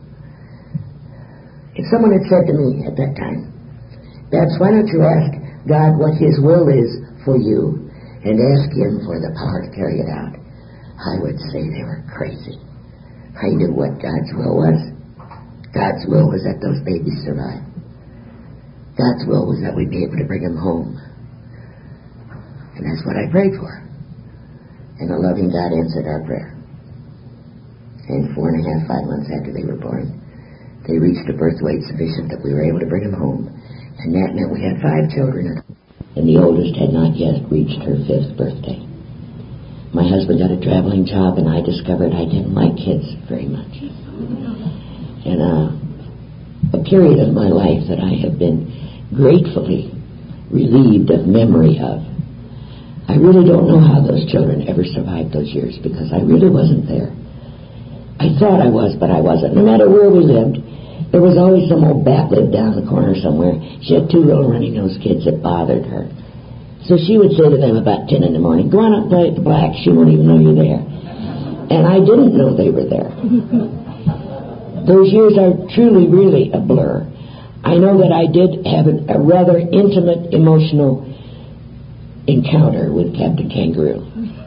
If someone had said to me at that time, Babs, why don't you ask God what His will is for you and ask Him for the power to carry it out? I would say they were crazy. I knew what God's will was. God's will was that those babies survive. God's will was that we'd be able to bring them home. And that's what I prayed for. And a loving God answered our prayer. And four and a half, five months after they were born, they reached a birth weight sufficient that we were able to bring them home. And that meant we had five children. And the oldest had not yet reached her fifth birthday. My husband got a traveling job, and I discovered I didn't like kids very much. And uh, a period of my life that I have been gratefully relieved of memory of. I really don't know how those children ever survived those years, because I really wasn't there. I thought I was, but I wasn't. No matter where we lived, there was always some old bat lived down the corner somewhere. She had two little runny-nosed kids that bothered her. So she would say to them about ten in the morning, go on up and play at the Black. She won't even know you're there. And I didn't know they were there. Those years are truly, really a blur. I know that I did have an, a rather intimate, emotional encounter with Captain Kangaroo.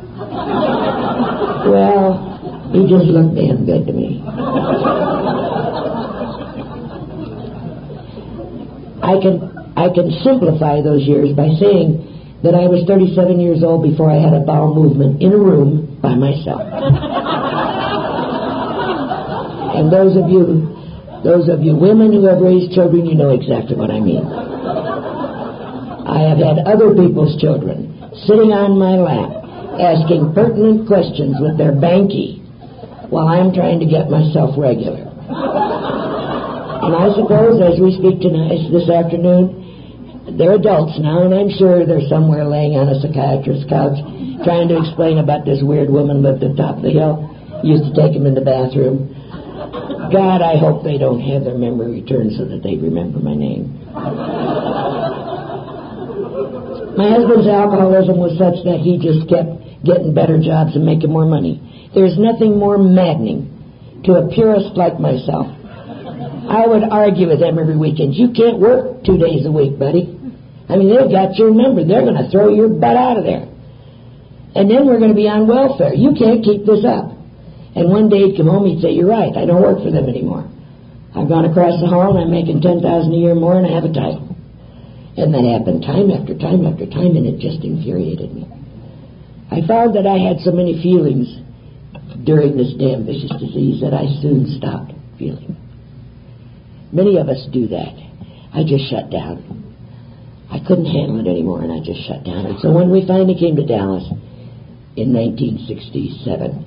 Well, he just looked damn good to me. I can I can simplify those years by saying that I was thirty-seven years old before I had a bowel movement in a room by myself. And those of you, those of you women who have raised children, you know exactly what I mean. I have had other people's children sitting on my lap asking pertinent questions with their banky while I'm trying to get myself regular. And I suppose as we speak tonight, this afternoon, they're adults now, and I'm sure they're somewhere laying on a psychiatrist's couch trying to explain about this weird woman lived at the top of the hill, used to take them in the bathroom. God, I hope they don't have their memory returned so that they remember my name. My husband's alcoholism was such that he just kept getting better jobs and making more money. There's nothing more maddening to a purist like myself. I would argue with them every weekend. You can't work two days a week, buddy. I mean, they've got your number. They're going to throw your butt out of there. And then we're going to be on welfare. You can't keep this up. And one day he'd come home, he'd say, you're right, I don't work for them anymore. I've gone across the hall and I'm making ten thousand dollars a year more and I have a title. And that happened time after time after time, and it just infuriated me. I found that I had so many feelings during this damn vicious disease that I soon stopped feeling. Many of us do that. I just shut down. I couldn't handle it anymore, and I just shut down. And so when we finally came to Dallas in nineteen sixty-seven,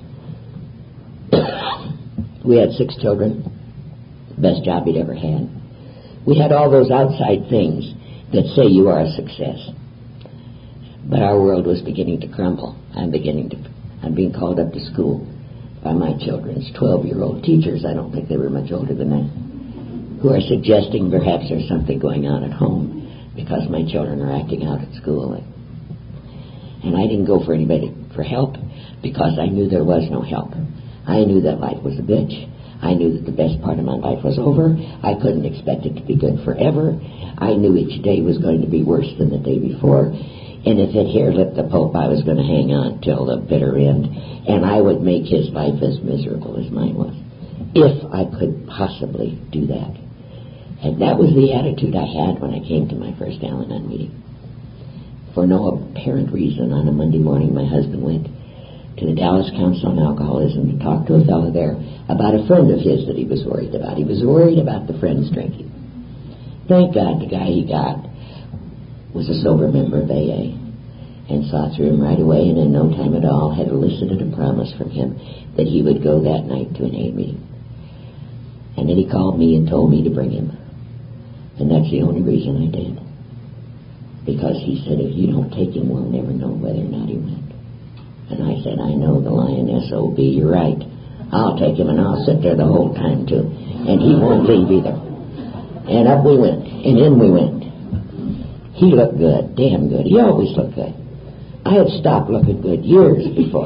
we had six children, best job he'd ever had. We had all those outside things that say you are a success. But our world was beginning to crumble. I'm beginning to, I'm being called up to school by my children's twelve-year-old teachers. I don't think they were much older than that, who are suggesting perhaps there's something going on at home because my children are acting out at school. And I didn't go for anybody for help because I knew there was no help. I knew that life was a bitch. I knew that the best part of my life was over. I couldn't expect it to be good forever. I knew each day was going to be worse than the day before. And if it hair-lipped the Pope, I was going to hang on till the bitter end. And I would make his life as miserable as mine was, if I could possibly do that. And that was the attitude I had when I came to my first Al-Anon meeting. For no apparent reason, on a Monday morning, my husband went to the Dallas Council on Alcoholism to talk to a fellow there about a friend of his that he was worried about. He was worried about the friend's drinking. Thank God the guy he got was a sober member of A A and saw through him right away, and in no time at all had elicited a promise from him that he would go that night to an A A meeting. And then he called me and told me to bring him. And that's the only reason I did. Because he said, if you don't take him, we'll never know whether or not he went. And I said, I know the lioness O B, you're right. I'll take him and I'll sit there the whole time too. And he won't leave either. And up we went. And in we went. He looked good, damn good. He always looked good. I had stopped looking good years before.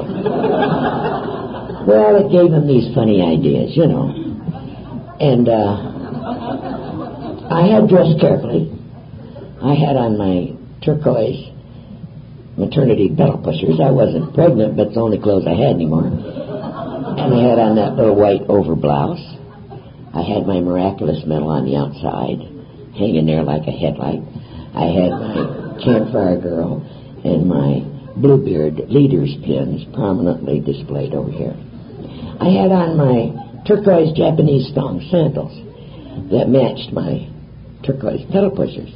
Well, it gave him these funny ideas, you know. And uh, I had dressed carefully. I had on my turquoise maternity pedal pushers. I wasn't pregnant, but it's the only clothes I had anymore. And I had on that little white over blouse. I had my miraculous medal on the outside, hanging there like a headlight. I had my Campfire Girl and my Bluebeard leader's pins prominently displayed over here. I had on my turquoise Japanese thong sandals that matched my turquoise pedal pushers.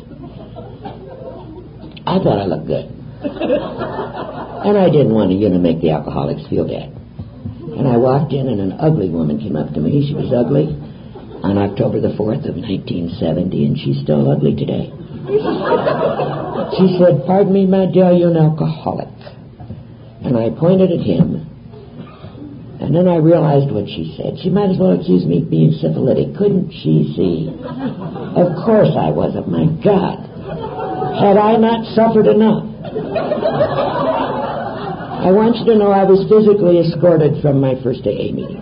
I thought I looked good. And I didn't want to, you know, make the alcoholics feel bad. And I walked in and an ugly woman came up to me. She was ugly. on October the fourth of nineteen seventy, and she's still ugly today. She said, "Pardon me, my dear, you're an alcoholic." And I pointed at him, and then I realized what she said. She might as well accuse me of being syphilitic. Couldn't she see? Of course I wasn't. My God. Had I not suffered enough? I want you to know I was physically escorted from my first A A meeting.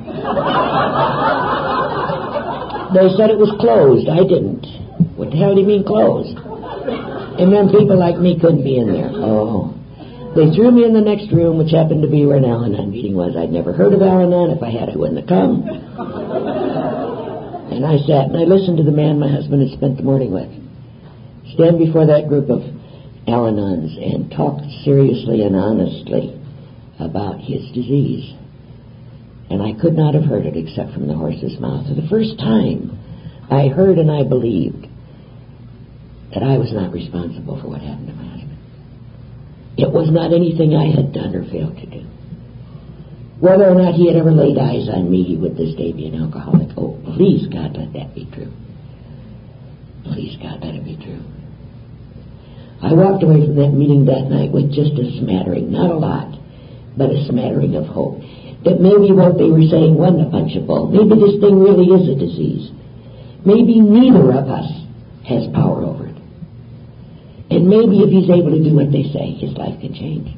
They said it was closed. I didn't. What the hell do you mean closed? And then people like me couldn't be in there. Oh. They threw me in the next room, which happened to be where an Al-Anon meeting was. I'd never heard of Al-Anon. If I had, I wouldn't have come. And I sat and I listened to the man my husband had spent the morning with stand before that group of Al-Anons and talk seriously and honestly about his disease. And I could not have heard it except from the horse's mouth. For the first time, I heard and I believed that I was not responsible for what happened to my husband. It was not anything I had done or failed to do. Whether or not he had ever laid eyes on me, he would this day be an alcoholic. Oh, please, God, let that be true. Please, God, let it be true. I walked away from that meeting that night with just a smattering, not a lot, but a smattering of hope. That maybe what they were saying wasn't a bunch of bull. Maybe this thing really is a disease. Maybe neither of us has power over it. And maybe if he's able to do what they say, his life can change.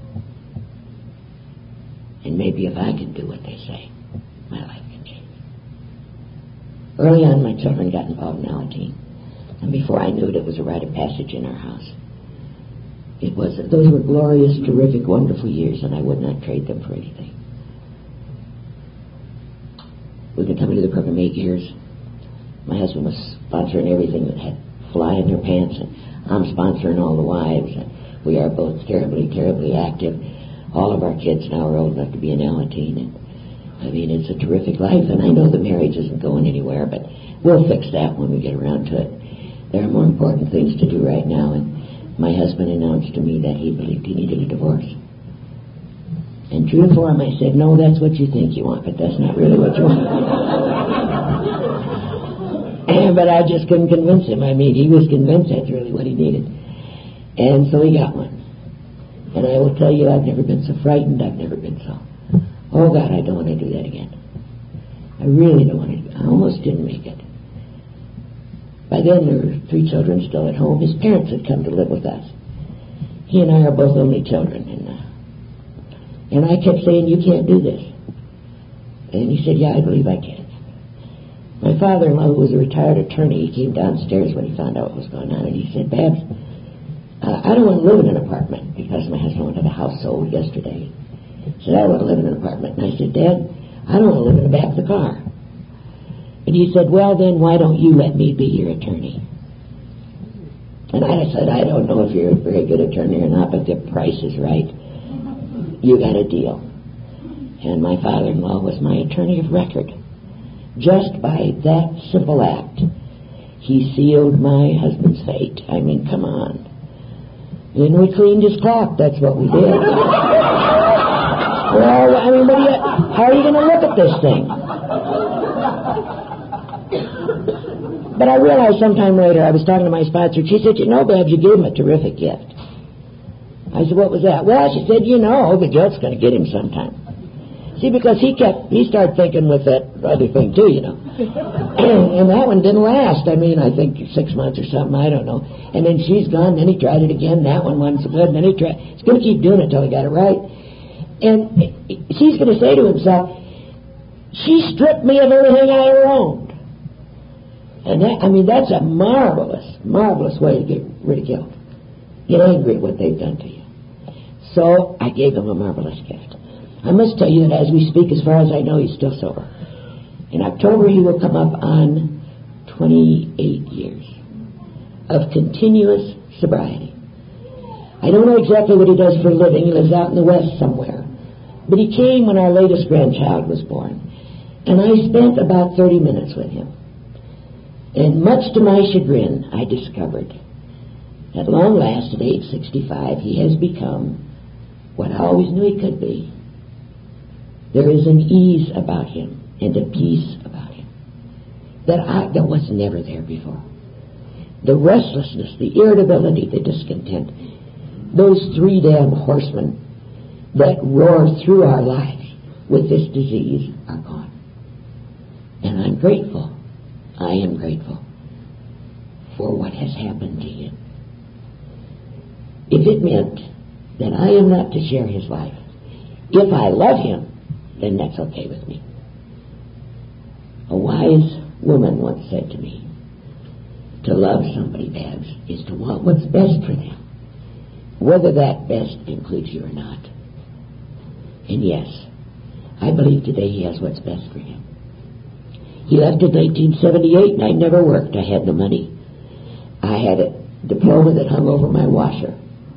And maybe if I can do what they say, my life can change. Early on, my children got involved in Alateen. And before I knew it, it was a rite of passage in our house. It was, those were glorious, terrific, wonderful years, and I would not trade them for anything. We've been coming to the program eight years. My husband was sponsoring everything that had fly in their pants, and I'm sponsoring all the wives. And we are both terribly, terribly active. All of our kids now are old enough to be in Alateen, and I mean, it's a terrific life, and I know the marriage isn't going anywhere, but we'll fix that when we get around to it. There are more important things to do right now, and my husband announced to me that he believed he needed a divorce. And true to form, I said, "No, that's what you think you want, but that's not really what you want." But I just couldn't convince him. I mean, he was convinced that's really what he needed. And so he got one. And I will tell you, I've never been so frightened. I've never been so, oh, God, I don't want to do that again. I really don't want to. I almost didn't make it. By then, there were three children still at home. His parents had come to live with us. He and I are both only children. And, uh, and I kept saying, "You can't do this." And he said, "Yeah, I believe I can." My father-in-law, who was a retired attorney, he came downstairs when he found out what was going on, and he said, "Babs, uh, I don't want to live in an apartment," because my husband wanted a house sold yesterday. He said, "I want to live in an apartment." And I said, "Dad, I don't want to live in the back of the car." And he said, "Well, then why don't you let me be your attorney?" And I said, "I don't know if you're a very good attorney or not, but the price is right. You got a deal." And my father-in-law was my attorney of record. Just by that simple act, he sealed my husband's fate. I mean, come on. And we cleaned his clock. That's what we did. Well, I mean, what do you, how are you going to look at this thing? But I realized sometime later, I was talking to my sponsor. She said, "You know, Babs, you gave him a terrific gift." I said, "What was that?" "Well," she said, "you know, the guilt's going to get him sometime." See, because he kept, he started thinking with that other thing too, you know. And that one didn't last. I mean, I think six months or something, I don't know. And then she's gone, then he tried it again, that one wasn't so good, and then he tried, he's going to keep doing it till he got it right. And he's going to say to himself, "She stripped me of everything I ever owned." And that, I mean, that's a marvelous, marvelous way to get rid of guilt. Get angry at what they've done to you. So I gave him a marvelous gift. I must tell you that as we speak, as far as I know, he's still sober. In October, he will come up on twenty-eight years of continuous sobriety. I don't know exactly what he does for a living. He lives out in the West somewhere. But he came when our latest grandchild was born. And I spent about thirty minutes with him. And much to my chagrin, I discovered at long last, at age sixty-five, he has become what I always knew he could be. There is an ease about him and a peace about him. that I that was never there before. The restlessness, the irritability, the discontent, those three damn horsemen that roar through our lives with this disease are gone. And I'm grateful. I am grateful for what has happened to him. If it meant that I am not to share his life, if I love him, then that's okay with me. A wise woman once said to me, to love somebody, Babs, is to want what's best for them, whether that best includes you or not. And yes, I believe today he has what's best for him. He left in nineteen seventy-eight, and I never worked. I had the money. I had a diploma that hung over my washer.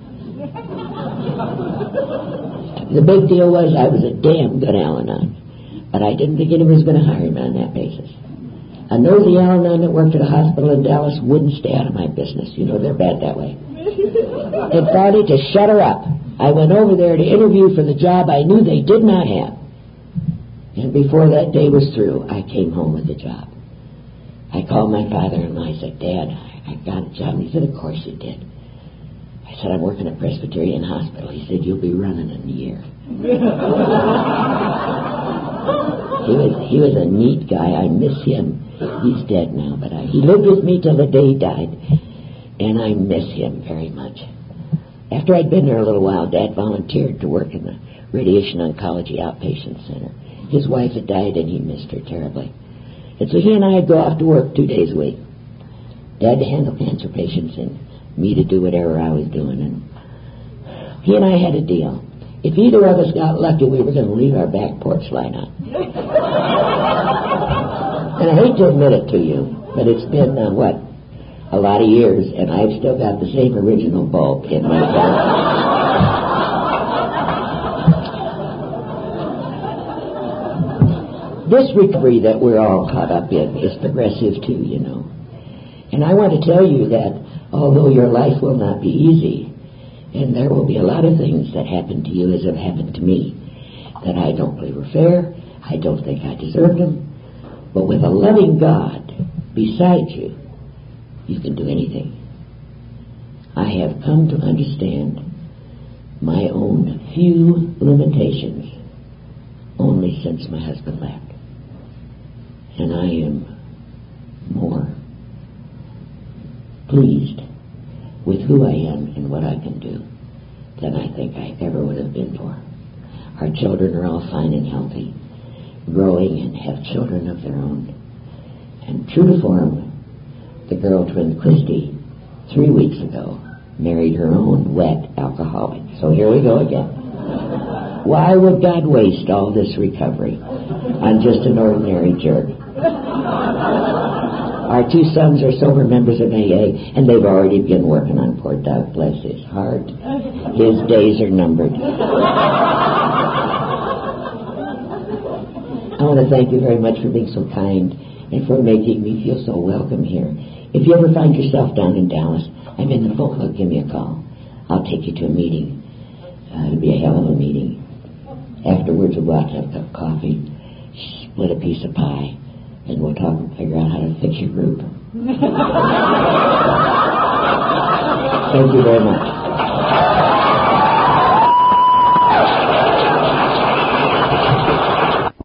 The big deal was I was a damn good Al-Anon, but I didn't think anyone was going to hire me on that basis. A nosy Al-Anon that worked at a hospital in Dallas wouldn't stay out of my business. You know, they're bad that way. It started to shut her up. I went over there to interview for the job I knew they did not have. And before that day was through, I came home with the job. I called my father-in-law. I said, Dad, I got a job. And he said, of course you did. I said, I'm working at Presbyterian Hospital. He said, you'll be running in a year. he was he was a neat guy. I miss him. He's dead now, but I, he lived with me till the day he died, and I miss him very much. After I'd been there a little while, Dad volunteered to work in the Radiation Oncology Outpatient Center. His wife had died, and he missed her terribly. And so he and I would go off to work two days a week. Dad to handle cancer patients and me to do whatever I was doing. And he and I had a deal. If either of us got lucky, we were going to leave our back porch light on. And I hate to admit it to you, but it's been, uh, what, a lot of years, and I've still got the same original bulb in my house. This recovery that we're all caught up in is progressive too, you know. And I want to tell you that although your life will not be easy, and there will be a lot of things that happen to you as have happened to me that I don't believe are fair, I don't think I deserved them, but with a loving God beside you, you can do anything. I have come to understand my own few limitations only since my husband left. And I am more pleased with who I am and what I can do than I think I ever would have been for. Our children are all fine and healthy, growing and have children of their own. And true to form, the girl twin Christy, three weeks ago, married her own wet alcoholic. So here we go again. Why would God waste all this recovery on just an ordinary jerk? Our two sons are sober members of A A, and they've already been working on poor Doug. Bless his heart. His days are numbered. I want to thank you very much for being so kind and for making me feel so welcome here. If you ever find yourself down in Dallas, I'm in the Folk Club. Give me a call. I'll take you to a meeting. Uh, it'll be a hell of a meeting. Afterwards, we'll go out to have a cup of coffee, split a piece of pie, and we'll talk and figure out how to fix your group. Thank you very much.